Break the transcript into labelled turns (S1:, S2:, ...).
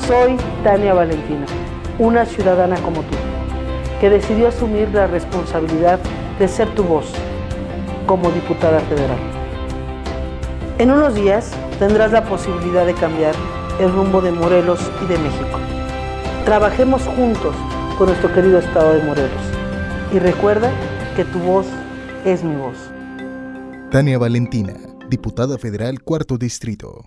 S1: Soy Tania Valentina, una ciudadana como tú, que decidió asumir la responsabilidad de ser tu voz como diputada federal. En unos días tendrás la posibilidad de cambiar el rumbo de Morelos y de México. Trabajemos juntos con nuestro querido estado de Morelos. Y recuerda que tu voz es mi voz.
S2: Tania Valentina, diputada federal, 4º Distrito.